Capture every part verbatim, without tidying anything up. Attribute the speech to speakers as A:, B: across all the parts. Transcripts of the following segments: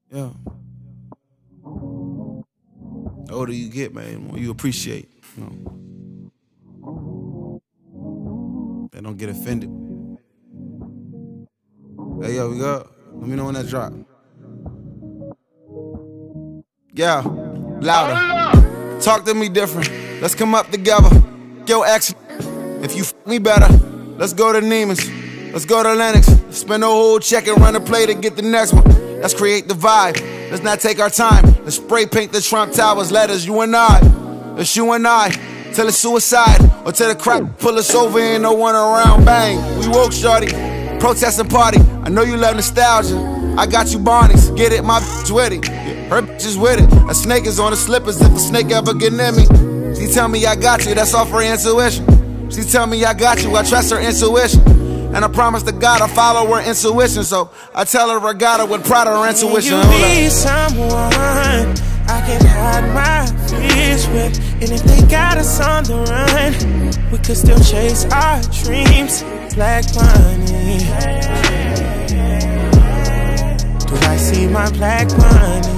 A: Yeah. The older you get, man, the more you appreciate, you know. They don't get offended. Hey, yo, we go. Let me know when that drop. Yeah, louder. Talk to me different. Let's come up together. Yo, action. If you f me better, let's go to Neiman's. Let's go to Lennox. Spend a whole check and run a play to get the next one. Let's create the vibe. Let's not take our time. Let's spray paint the Trump Towers letters, you and I. It's you and I. Till it's suicide. Or till the crap pull us over and no one around. Bang. We woke, shorty. Protest and party. I know you love nostalgia. I got you Barneys. Get it? My bitch with it. Her bitch is with it. A snake is on the slippers if a snake ever get near me. She tell me I got you. That's all for intuition. She tell me I got you. I trust her intuition. And I promise to God I follow her intuition. So I tell her I got her with pride of her intuition.
B: You be someone I can hide my fears with. And if they got us on the run, we could still chase our dreams. Black money. Do I see my black money?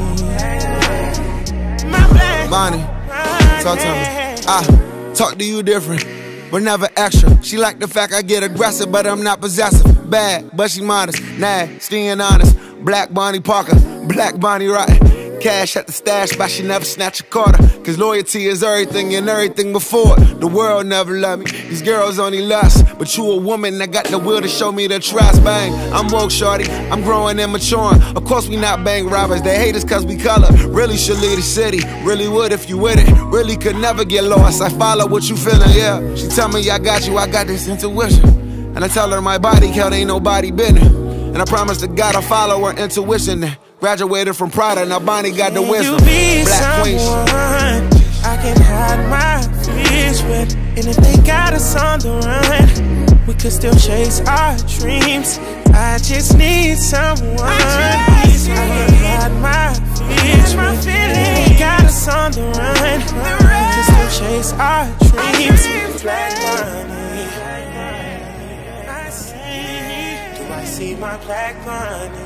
B: My black
A: Bonnie,
B: money.
A: talk to me. I talk to you different, but never extra. She like the fact I get aggressive, but I'm not possessive. Bad, but she modest, nasty and honest. Black Bonnie Parker, Black Bonnie Rotten. Cash at the stash, but she never snatch a quarter. Cause loyalty is everything and everything before it. The world never loved me, these girls only lust. But you a woman that got the will to show me the trust. Bang, I'm woke, shorty, I'm growing and maturing. Of course we not bank robbers, they hate us cause we color. Really should lead the city, really would if you with it. Really could never get lost, I follow what you feeling, yeah. She tell me I got you, I got this intuition. And I tell her my body count ain't nobody business. And I promise to God I follow her intuition. Graduated from Prada, now Bonnie got the wisdom. Black queen.
B: I can hide my fears with. And if they got us on the run, we could still chase our dreams. I just need someone. I, just I can hide my fears with. And if they got us on the run, we could still chase our dreams. Black money. I see. Do I see my black money?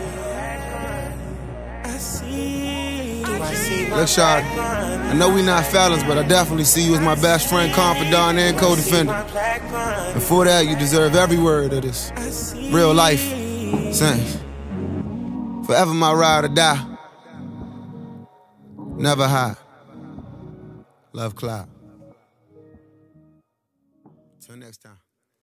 A: Look, Shawty, I know we not fellas, but I definitely see you as my best friend, confidant, and co-defendant. And for that, you deserve every word of this real life sentence. Forever my ride or die. Never hide. Love, Cloud. Till next time.